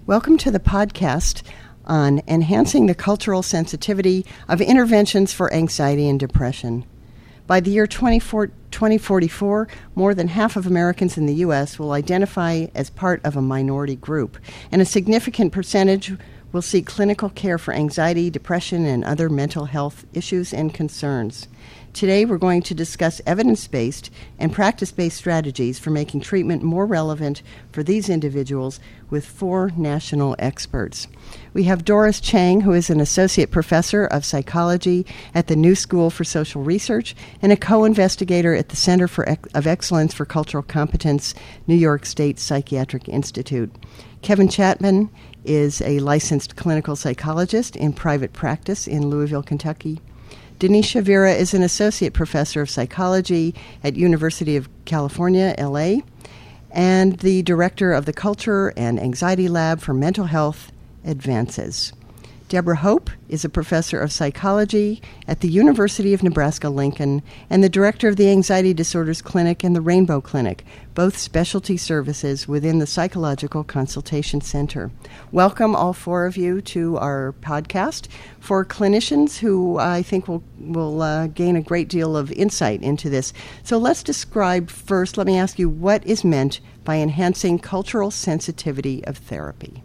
Welcome to the podcast on enhancing the cultural sensitivity of interventions for anxiety and depression. By the year 2044, more than half of Americans in the U.S. will identify as part of a minority group, and a significant percentage will seek clinical care for anxiety, depression, and other mental health issues and concerns. Today, we're going to discuss evidence-based and practice-based strategies for making treatment more relevant for these individuals with 4 national experts. We have Doris Chang, who is an associate professor of psychology at the New School for Social Research and a co-investigator at the Center of Excellence for Cultural Competence, New York State Psychiatric Institute. Kevin Chapman is a licensed clinical psychologist in private practice in Louisville, Kentucky. Denise Shavira is an associate professor of psychology at University of California, LA, and the director of the Culture and Anxiety Lab for Mental Health Advances. Deborah Hope is a professor of psychology at the University of Nebraska-Lincoln and the director of the Anxiety Disorders Clinic and the Rainbow Clinic, both specialty services within the Psychological Consultation Center. Welcome, all 4 of you, to our podcast for clinicians who I think will gain a great deal of insight into this. So let's describe first, let me ask you, what is meant by enhancing cultural sensitivity of therapy?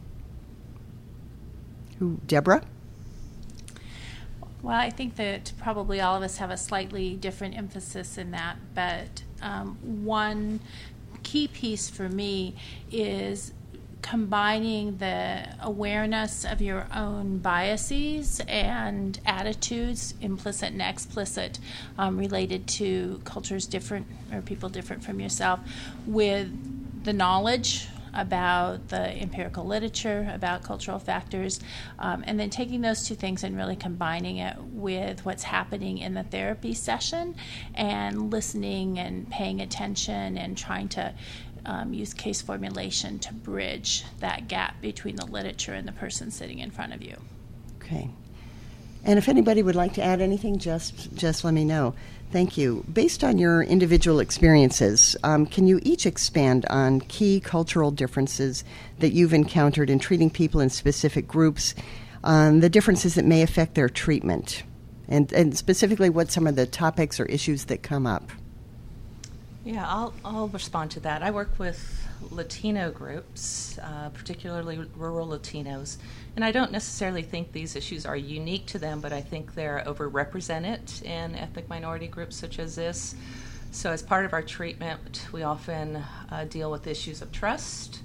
Deborah? Well, I think that probably all of us have a slightly different emphasis in that, but one key piece for me is combining the awareness of your own biases and attitudes, implicit and explicit, related to cultures different or people different from yourself, with the knowledge about the empirical literature, about cultural factors, and then taking those 2 things and really combining it with what's happening in the therapy session and listening and paying attention and trying to use case formulation to bridge that gap between the literature and the person sitting in front of you. Okay. And if anybody would like to add anything, just let me know. Thank you. Based on your individual experiences, can you each expand on key cultural differences that you've encountered in treating people in specific groups, the differences that may affect their treatment, and specifically what some of the topics or issues that come up? Yeah, I'll respond to that. I work with Latino groups, particularly rural Latinos, and I don't necessarily think these issues are unique to them, but I think they're overrepresented in ethnic minority groups such as this. So as part of our treatment, we often deal with issues of trust,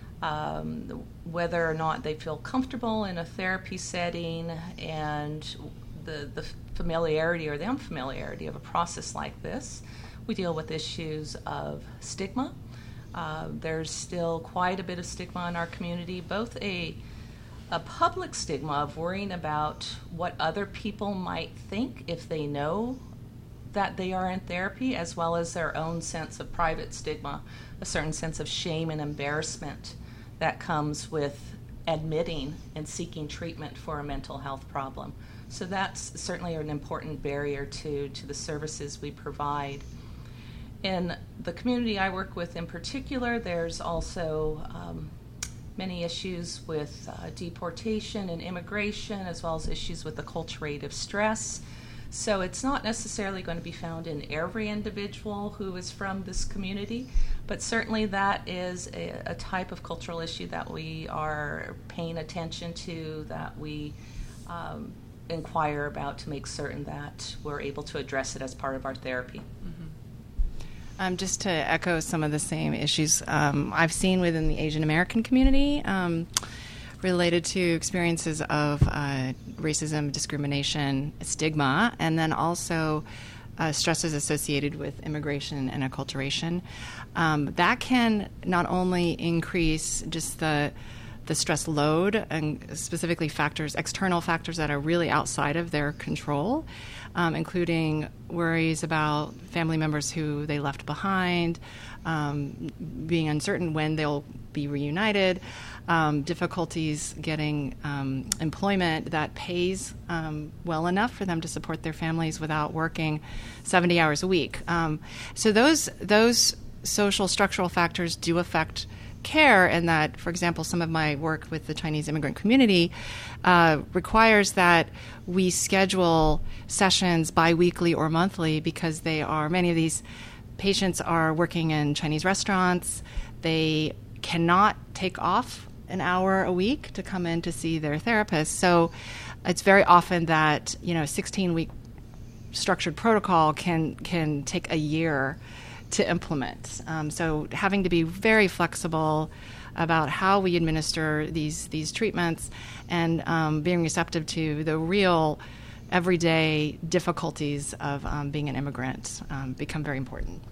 whether or not they feel comfortable in a therapy setting, and the familiarity or the unfamiliarity of a process like this. We deal with issues of stigma. There's still quite a bit of stigma in our community, both a public stigma of worrying about what other people might think if they know that they are in therapy, as well as their own sense of private stigma, a certain sense of shame and embarrassment that comes with admitting and seeking treatment for a mental health problem. So that's certainly an important barrier to the services we provide. In the community I work with in particular, there's also many issues with deportation and immigration, as well as issues with acculturative stress. So it's not necessarily going to be found in every individual who is from this community, but certainly that is a type of cultural issue that we are paying attention to, that we inquire about to make certain that we're able to address it as part of our therapy. Just to echo some of the same issues I've seen within the Asian American community related to experiences of racism, discrimination, stigma, and then also stresses associated with immigration and acculturation. That can not only increase just the stress load and specifically external factors that are really outside of their control, including worries about family members who they left behind, being uncertain when they'll be reunited, difficulties getting employment that pays well enough for them to support their families without working 70 hours a week. So those social structural factors do affect care, and that, for example, some of my work with the Chinese immigrant community requires that we schedule sessions biweekly or monthly, because many of these patients are working in Chinese restaurants. They cannot take off an hour a week to come in to see their therapist. So it's very often that, a 16-week structured protocol can take a year to implement. So having to be very flexible about how we administer these treatments, and being receptive to the real everyday difficulties of being an immigrant become very important.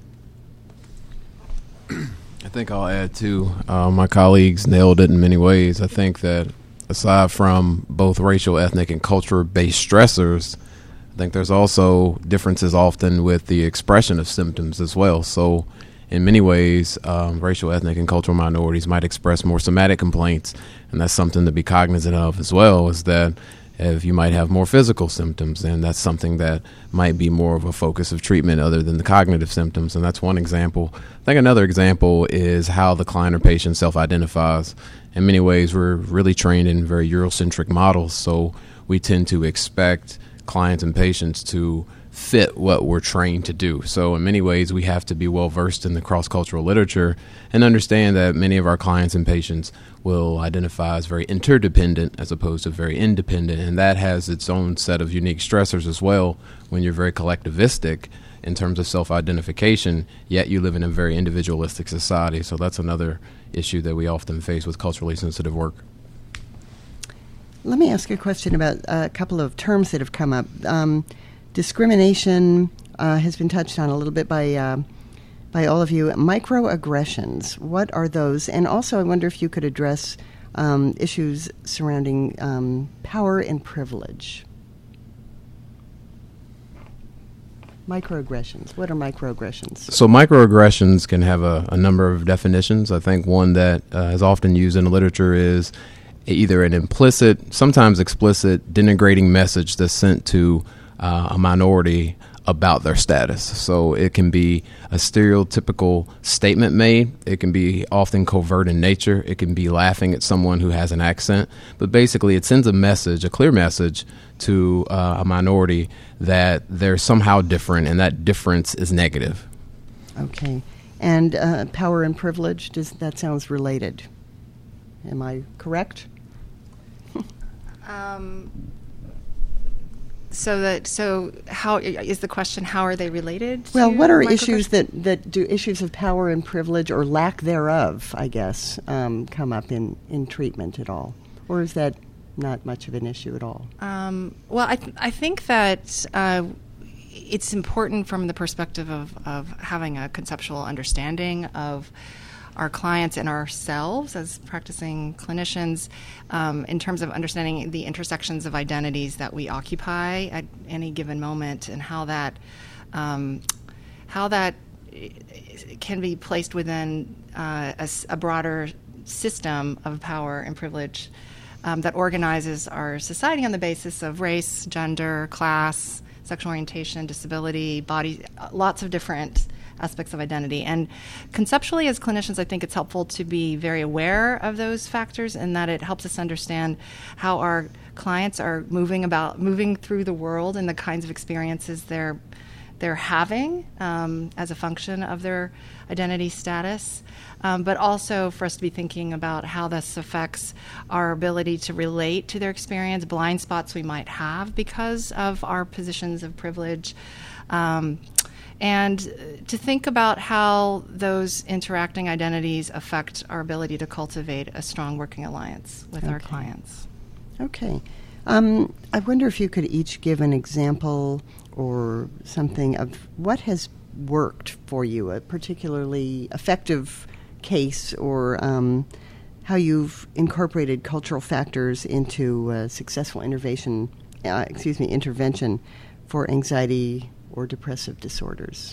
I think I'll add too, my colleagues nailed it in many ways. I think that aside from both racial, ethnic, and culture-based stressors, I think there's also differences often with the expression of symptoms as well. So in many ways, racial, ethnic, and cultural minorities might express more somatic complaints, and that's something to be cognizant of as well, is that if you might have more physical symptoms, and that's something that might be more of a focus of treatment other than the cognitive symptoms, and that's one example. I think another example is how the client or patient self-identifies. In many ways, we're really trained in very Eurocentric models, so we tend to expect clients and patients to fit what we're trained to do. So in many ways, we have to be well versed in the cross-cultural literature and understand that many of our clients and patients will identify as very interdependent as opposed to very independent, and that has its own set of unique stressors as well when you're very collectivistic in terms of self-identification, yet you live in a very individualistic society. So that's another issue that we often face with culturally sensitive work. Let me ask a question about a couple of terms that have come up. Discrimination has been touched on a little bit by all of you. Microaggressions, what are those? And also I wonder if you could address issues surrounding power and privilege. Microaggressions. What are microaggressions? So microaggressions can have a number of definitions. I think one that is often used in the literature is either an implicit, sometimes explicit, denigrating message that's sent to a minority about their status. So it can be a stereotypical statement made. It can be often covert in nature. It can be laughing at someone who has an accent. But basically it sends a message, a clear message to a minority that they're somehow different, and that difference is negative. Okay. And power and privilege, that sounds related. Am I correct? So how is the question? How are they related? Well, what are issues that do issues of power and privilege or lack thereof, I guess, come up in treatment at all, or is that not much of an issue at all? Well, I think that it's important from the perspective of having a conceptual understanding of our clients and ourselves as practicing clinicians, in terms of understanding the intersections of identities that we occupy at any given moment, and how that can be placed within a broader system of power and privilege that organizes our society on the basis of race, gender, class, sexual orientation, disability, body, lots of different aspects of identity. And conceptually, as clinicians, I think it's helpful to be very aware of those factors, and that it helps us understand how our clients are moving through the world and the kinds of experiences they're having as a function of their identity status, but also for us to be thinking about how this affects our ability to relate to their experience, blind spots we might have because of our positions of privilege, and to think about how those interacting identities affect our ability to cultivate a strong working alliance with our clients. Okay. I wonder if you could each give an example or something of what has worked for you, a particularly effective case, or how you've incorporated cultural factors into successful intervention for anxiety or depressive disorders.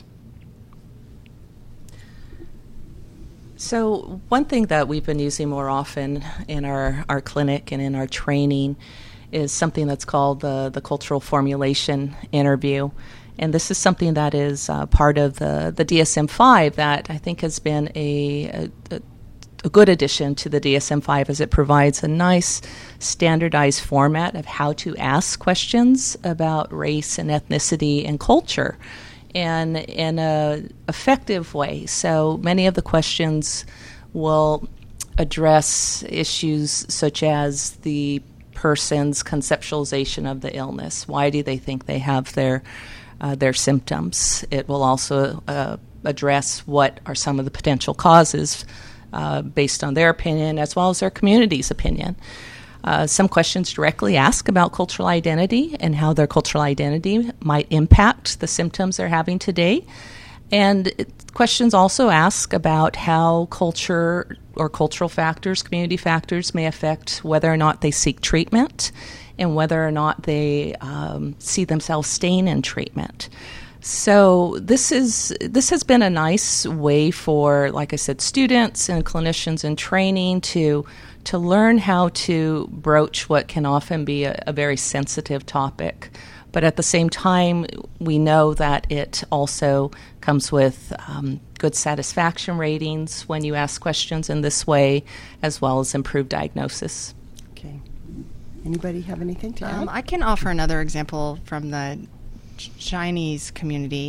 So one thing that we've been using more often in our clinic and in our training is something that's called the cultural formulation interview. And this is something that is part of the DSM-5 that I think has been a a good addition to the DSM-5 is it provides a nice standardized format of how to ask questions about race and ethnicity and culture, and in an effective way. So many of the questions will address issues such as the person's conceptualization of the illness. Why do they think they have their symptoms? It will also address what are some of the potential causes based on their opinion as well as their community's opinion. Some questions directly ask about cultural identity and how their cultural identity might impact the symptoms they're having today. And questions also ask about how culture or cultural factors, community factors, may affect whether or not they seek treatment and whether or not they see themselves staying in treatment. So this has been a nice way for, like I said, students and clinicians in training to learn how to broach what can often be a very sensitive topic. But at the same time, we know that it also comes with good satisfaction ratings when you ask questions in this way, as well as improved diagnosis. Okay. Anybody have anything to add? I can offer another example from the Chinese community.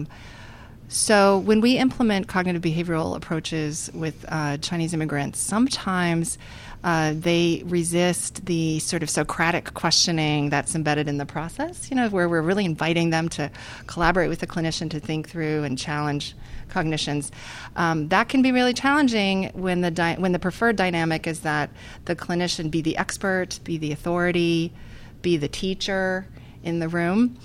So when we implement cognitive behavioral approaches with Chinese immigrants, sometimes they resist the sort of Socratic questioning that's embedded in the process, where we're really inviting them to collaborate with the clinician to think through and challenge cognitions. That can be really challenging when the preferred dynamic is that the clinician be the expert, be the authority, be the teacher in the room.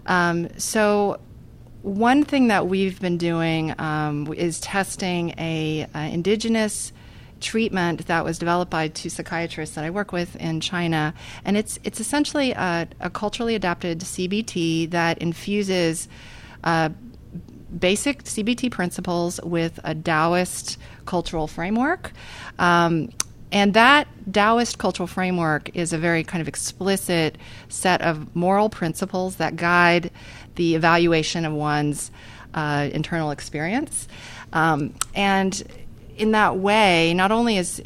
So one thing that we've been doing is testing a indigenous treatment that was developed by two psychiatrists that I work with in China, and it's essentially a culturally adapted CBT that infuses basic CBT principles with a Taoist cultural framework. And that Taoist cultural framework is a very kind of explicit set of moral principles that guide the evaluation of one's internal experience. And in that way, not only does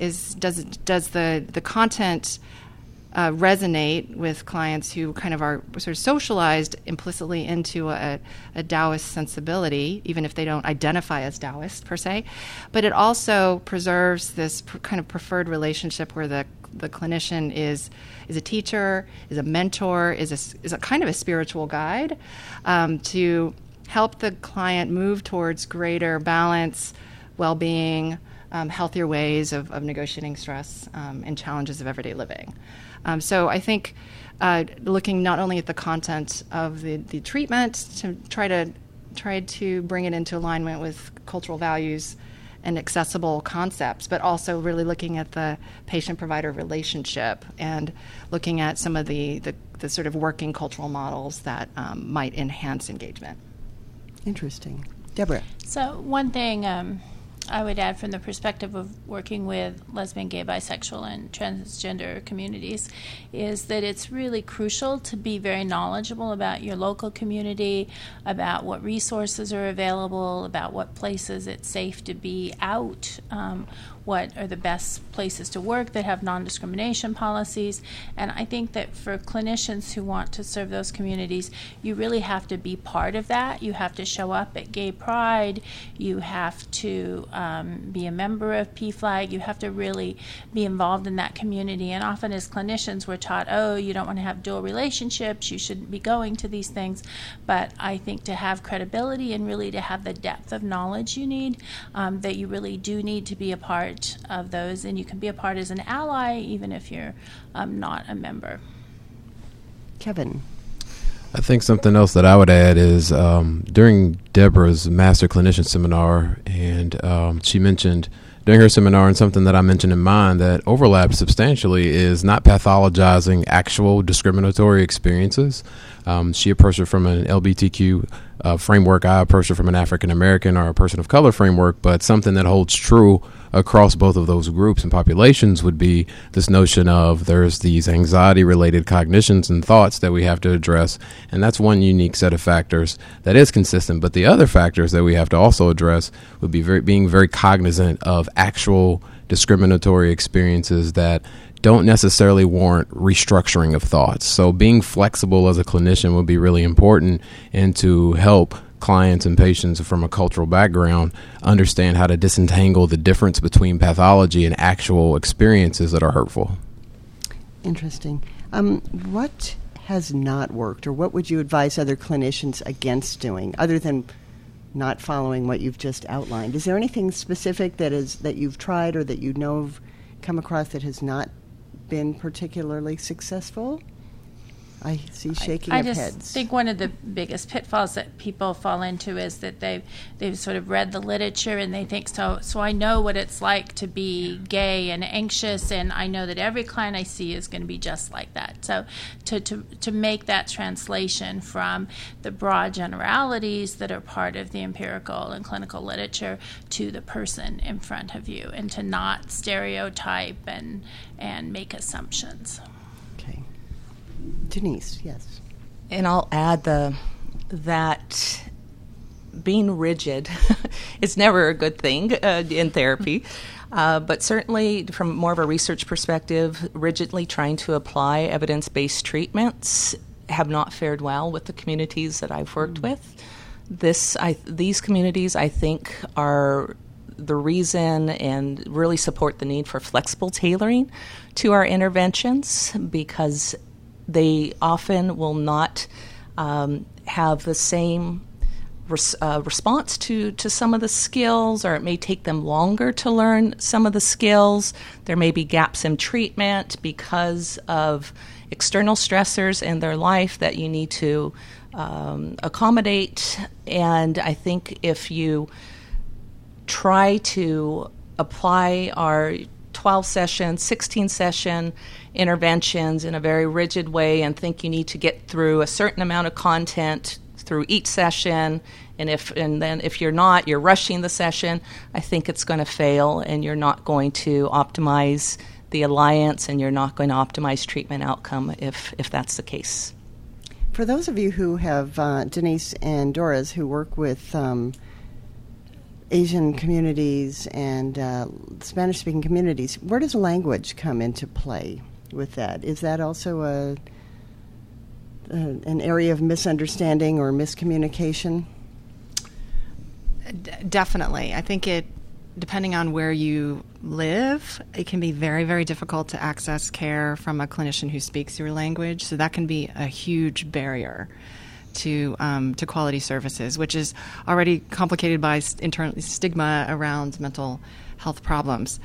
the content resonate with clients who kind of are sort of socialized implicitly into a Taoist sensibility, even if they don't identify as Taoist per se, but it also preserves this kind of preferred relationship where the clinician is a teacher, is a mentor, is a kind of a spiritual guide to help the client move towards greater balance, well-being, healthier ways of negotiating stress and challenges of everyday living. So I think looking not only at the content of the treatment to try to bring it into alignment with cultural values and accessible concepts, but also really looking at the patient-provider relationship and looking at some of the sort of working cultural models that might enhance engagement. Interesting. Deborah. So one thing I would add from the perspective of working with lesbian, gay, bisexual, and transgender communities is that it's really crucial to be very knowledgeable about your local community, about what resources are available, about what places it's safe to be out, what are the best places to work that have non-discrimination policies. And I think that for clinicians who want to serve those communities, you really have to be part of that. You have to show up at Gay Pride. You have to be a member of PFLAG. You have to really be involved in that community. And often as clinicians, we're taught, you don't want to have dual relationships. You shouldn't be going to these things. But I think to have credibility and really to have the depth of knowledge you need, that you really do need to be a part of those, and you can be a part as an ally even if you're not a member. Kevin. I think something else that I would add is during Deborah's Master Clinician Seminar, and she mentioned during her seminar, and something that I mentioned in mine that overlapped substantially, is not pathologizing actual discriminatory experiences. She approached it from an LGBTQ framework. I approached it from an African American or a person of color framework, but something that holds true across both of those groups and populations would be this notion of there's these anxiety-related cognitions and thoughts that we have to address, and that's one unique set of factors that is consistent. But the other factors that we have to also address would be being very cognizant of actual discriminatory experiences that don't necessarily warrant restructuring of thoughts. So being flexible as a clinician would be really important, and to help clients and patients from a cultural background understand how to disentangle the difference between pathology and actual experiences that are hurtful. Interesting. What has not worked, or what would you advise other clinicians against doing, other than not following what you've just outlined? Is there anything specific that you've tried or that you know have come across that has not been particularly successful? I see shaking of heads. I just think one of the biggest pitfalls that people fall into is that they've sort of read the literature and they think, so I know what it's like to be gay and anxious, and I know that every client I see is going to be just like that. So to make that translation from the broad generalities that are part of the empirical and clinical literature to the person in front of you, and to not stereotype and make assumptions. Denise, yes. And I'll add that being rigid is never a good thing in therapy, but certainly from more of a research perspective, rigidly trying to apply evidence-based treatments have not fared well with the communities that I've worked with. These communities, I think, are the reason and really support the need for flexible tailoring to our interventions, because they often will not have the same response to some of the skills, or it may take them longer to learn some of the skills. There may be gaps in treatment because of external stressors in their life that you need to accommodate. And I think if you try to apply our 12-session, 16-session interventions in a very rigid way and think you need to get through a certain amount of content through each session, and then if you're not, you're rushing the session, I think it's going to fail, and you're not going to optimize the alliance, and you're not going to optimize treatment outcome if that's the case. For those of you who have, Denise and Doris, who work with Asian communities and Spanish-speaking communities, where does language come into play with that? Is that also an area of misunderstanding or miscommunication? Definitely. I think depending on where you live, it can be very, very difficult to access care from a clinician who speaks your language. So that can be a huge barrier to quality services, which is already complicated by internal stigma around mental health problems.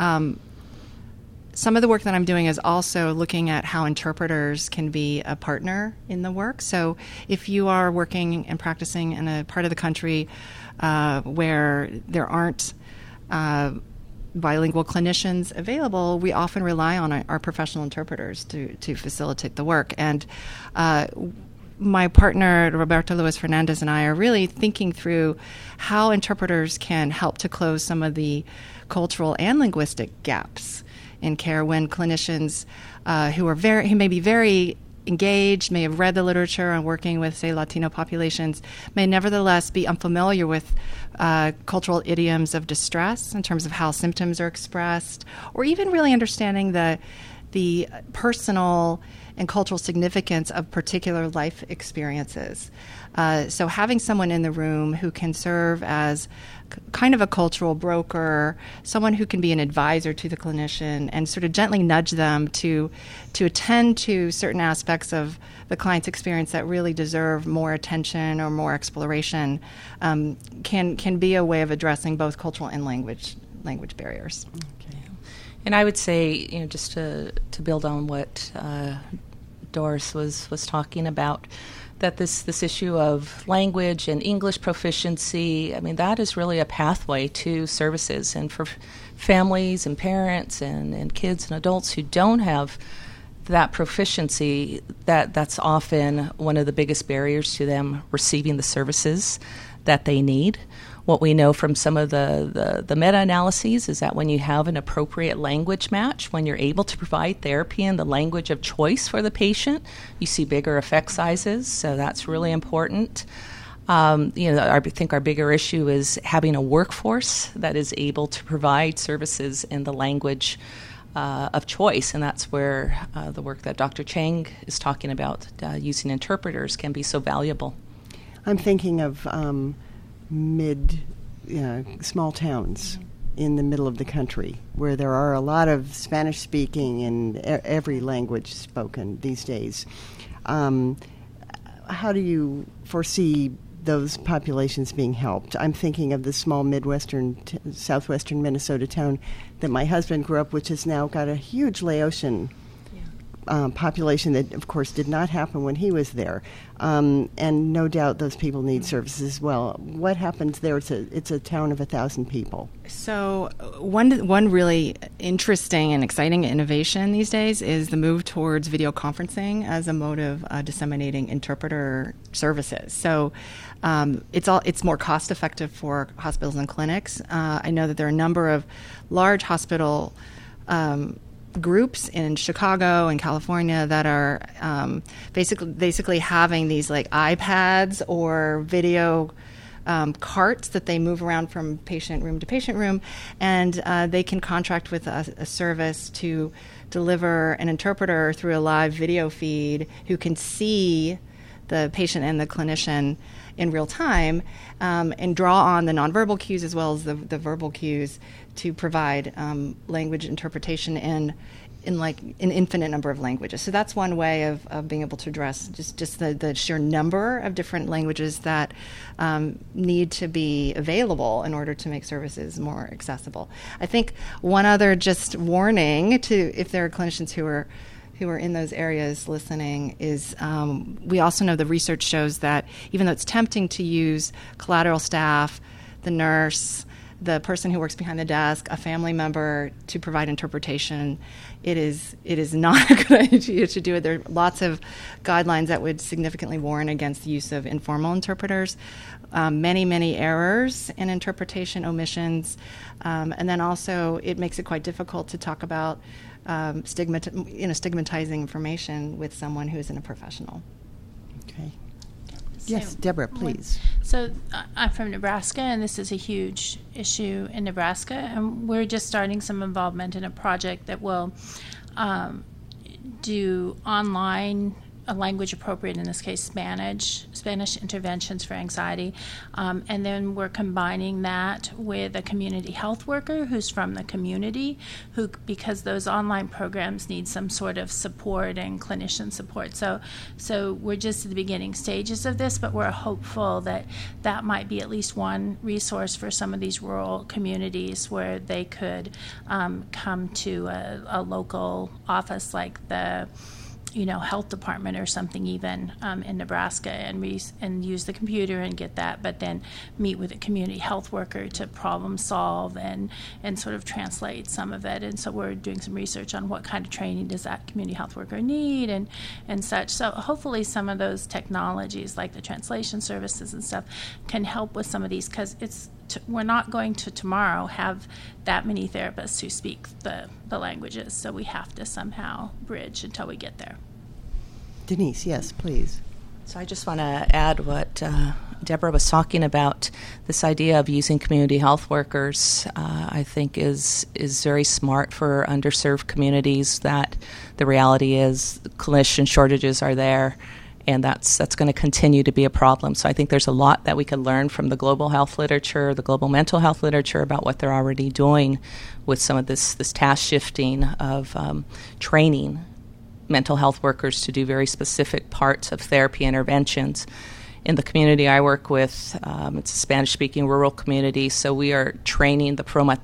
Some of the work that I'm doing is also looking at how interpreters can be a partner in the work. So if you are working and practicing in a part of the country where there aren't bilingual clinicians available, we often rely on our professional interpreters to facilitate the work. And my partner, Roberto Luis Fernandez, and I are really thinking through how interpreters can help to close some of the cultural and linguistic gaps in care when clinicians who may be very engaged, may have read the literature on working with, say, Latino populations, may nevertheless be unfamiliar with cultural idioms of distress in terms of how symptoms are expressed, or even really understanding the personal and cultural significance of particular life experiences. So having someone in the room who can serve as kind of a cultural broker, someone who can be an advisor to the clinician and sort of gently nudge them to attend to certain aspects of the client's experience that really deserve more attention or more exploration, can be a way of addressing both cultural and language barriers. Okay. And I would say, just to build on what Doris was talking about, that this issue of language and English proficiency, I mean, that is really a pathway to services. And for families and parents and kids and adults who don't have that proficiency, that's often one of the biggest barriers to them receiving the services that they need. What we know from some of the meta-analyses is that when you have an appropriate language match, when you're able to provide therapy in the language of choice for the patient, you see bigger effect sizes, so that's really important. I think our bigger issue is having a workforce that is able to provide services in the language of choice, and that's where the work that Dr. Chang is talking about, using interpreters, can be so valuable. I'm thinking of small towns in the middle of the country where there are a lot of Spanish-speaking in every language spoken these days. How do you foresee those populations being helped? I'm thinking of the small southwestern Minnesota town that my husband grew up, which has now got a huge Laotian population that, of course, did not happen when he was there. And no doubt those people need services as well. What happens there? It's a town of 1,000 people. So one really interesting and exciting innovation these days is the move towards video conferencing as a mode of disseminating interpreter services. So it's more cost effective for hospitals and clinics. I know that there are a number of large hospital groups in Chicago and California that are basically having these like iPads or video carts that they move around from patient room to patient room, and they can contract with a service to deliver an interpreter through a live video feed who can see the patient and the clinician in real time, and draw on the nonverbal cues as well as the verbal cues to provide language interpretation in an infinite number of languages. So that's one way of being able to address just the sheer number of different languages that need to be available in order to make services more accessible. I think one other just warning if there are clinicians who are in those areas listening is we also know the research shows that even though it's tempting to use collateral staff, the nurse, the person who works behind the desk, a family member to provide interpretation, it is not a good idea to do it. There are lots of guidelines that would significantly warn against the use of informal interpreters. Many errors in interpretation, omissions, and then also it makes it quite difficult to talk about stigmatizing information with someone who isn't a professional. Okay. Yes, Deborah, please. So I'm from Nebraska, and this is a huge issue in Nebraska, and we're just starting some involvement in a project that will do online, a language appropriate, in this case Spanish interventions for anxiety, and then we're combining that with a community health worker who's from the community, because those online programs need some sort of support and clinician support. So we're just at the beginning stages of this, but we're hopeful that might be at least one resource for some of these rural communities where they could come to a local office like the health department or something even in Nebraska and use the computer and get that, but then meet with a community health worker to problem solve and sort of translate some of it. And so we're doing some research on what kind of training does that community health worker need and such. So hopefully some of those technologies like the translation services and stuff can help with some of these, because we're not going to tomorrow have that many therapists who speak the languages, so we have to somehow bridge until we get there. Denise, yes, please. So I just want to add what Deborah was talking about. This idea of using community health workers, I think, is very smart for underserved communities. That the reality is clinician shortages are there, and that's going to continue to be a problem. So I think there's a lot that we can learn from the global health literature, the global mental health literature, about what they're already doing with some of this task shifting of training mental health workers to do very specific parts of therapy interventions. In the community I work with, it's a Spanish-speaking rural community, so we are training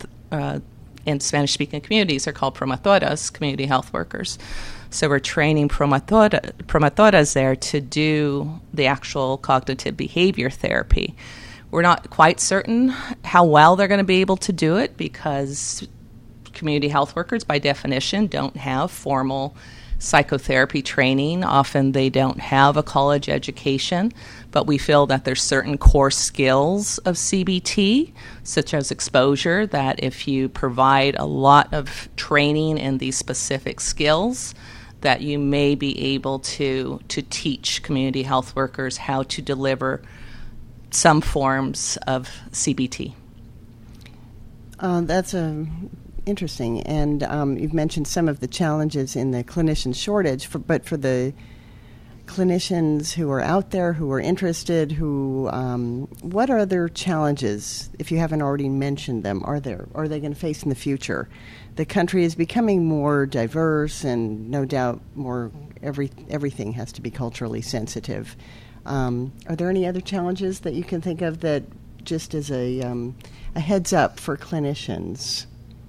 in Spanish-speaking communities are called promotoras, community health workers. So we're training promotoras there to do the actual cognitive behavior therapy. We're not quite certain how well they're going to be able to do it, because community health workers, by definition, don't have formal psychotherapy training. Often they don't have a college education, but we feel that there's certain core skills of CBT, such as exposure, that if you provide a lot of training in these specific skills, that you may be able to teach community health workers how to deliver some forms of CBT. That's interesting. And you've mentioned some of the challenges in the clinician shortage, but for the clinicians who are out there, who are interested, what are their challenges, if you haven't already mentioned them, are they going to face in the future? The country is becoming more diverse, and no doubt everything has to be culturally sensitive. Are there any other challenges that you can think of that just as a heads up for clinicians?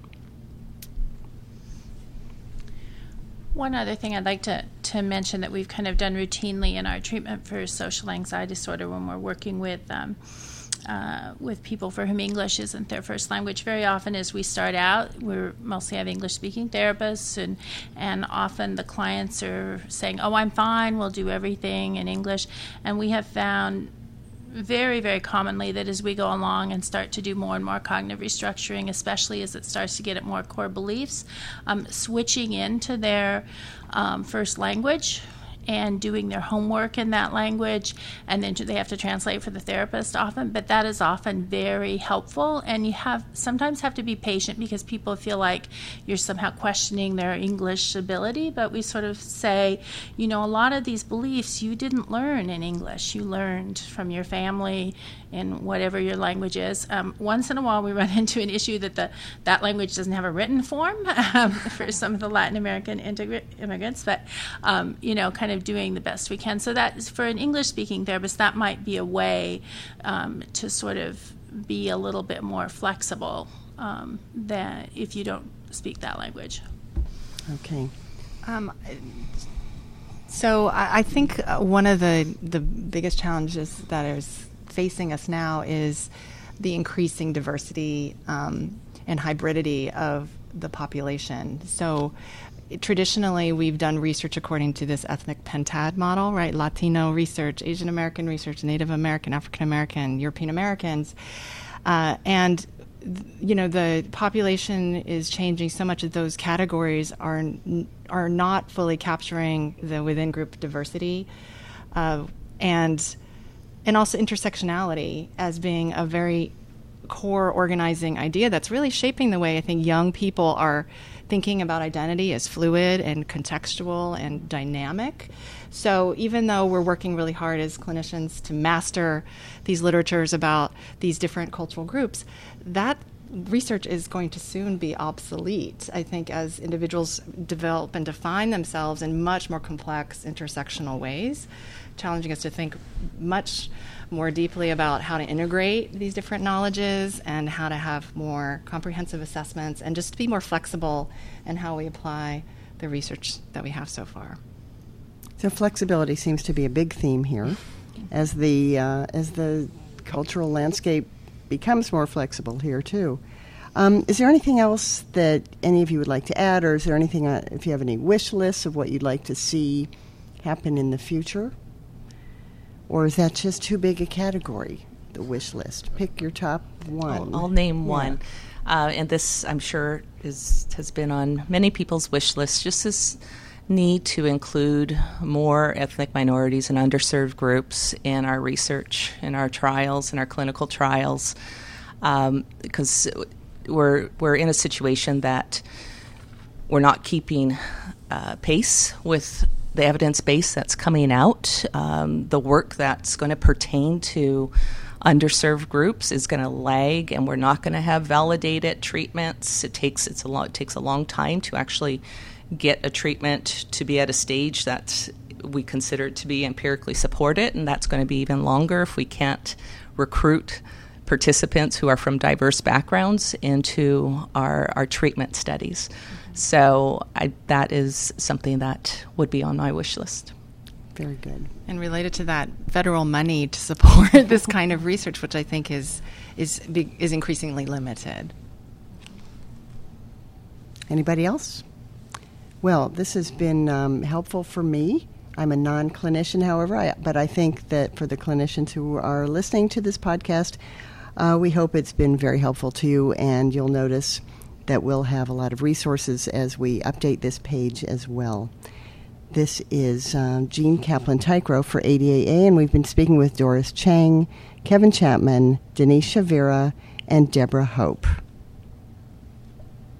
One other thing I'd like to mention that we've kind of done routinely in our treatment for social anxiety disorder when we're working with people for whom English isn't their first language. Very often as we start out, we mostly have English-speaking therapists, and often the clients are saying, "Oh, I'm fine, we'll do everything in English." And we have found very, very commonly that as we go along and start to do more and more cognitive restructuring, especially as it starts to get at more core beliefs, switching into their first language and doing their homework in that language, and then they have to translate for the therapist often, but that is often very helpful. And you sometimes have to be patient because people feel like you're somehow questioning their English ability, but we sort of say, a lot of these beliefs you didn't learn in English, you learned from your family in whatever your language is. Once in a while we run into an issue that that language doesn't have a written form for some of the Latin American immigrants, but kind of doing the best we can. So that is, for an English-speaking therapist, that might be a way to sort of be a little bit more flexible than if you don't speak that language. Okay. So I think one of the biggest challenges that is facing us now is the increasing diversity and hybridity of the population. So traditionally, we've done research according to this ethnic pentad model, right? Latino research, Asian American research, Native American, African American, European Americans. And the population is changing so much that those categories are not fully capturing the within group diversity, and also intersectionality as being a very core organizing idea that's really shaping the way I think young people are thinking about identity as fluid and contextual and dynamic. So even though we're working really hard as clinicians to master these literatures about these different cultural groups, that research is going to soon be obsolete, I think, as individuals develop and define themselves in much more complex intersectional ways, challenging us to think much more deeply about how to integrate these different knowledges and how to have more comprehensive assessments and just be more flexible in how we apply the research that we have so far. So flexibility seems to be a big theme here as the cultural landscape becomes more flexible here too. Is there anything else that any of you would like to add, or is there anything, if you have any wish lists of what you'd like to see happen in the future? Or is that just too big a category, the wish list? Pick your top one. I'll name one. And this, I'm sure, has been on many people's wish lists, just this need to include more ethnic minorities and underserved groups in our research, in our trials, in our clinical trials, because we're in a situation that we're not keeping pace with the evidence base that's coming out. The work that's going to pertain to underserved groups is going to lag, and we're not going to have validated treatments. It takes a long time to actually get a treatment to be at a stage that we consider to be empirically supported, and that's going to be even longer if we can't recruit participants who are from diverse backgrounds into our treatment studies. So that is something that would be on my wish list. Very good. And related to that, federal money to support this kind of research, which I think is increasingly limited. Anybody else? Well, this has been helpful for me. I'm a non-clinician, however, but I think that for the clinicians who are listening to this podcast, we hope it's been very helpful to you, and you'll notice that we'll have a lot of resources as we update this page as well. This is Jean Kaplan-Tykro for ADAA, and we've been speaking with Doris Chang, Kevin Chapman, Denise Shavira, and Deborah Hope.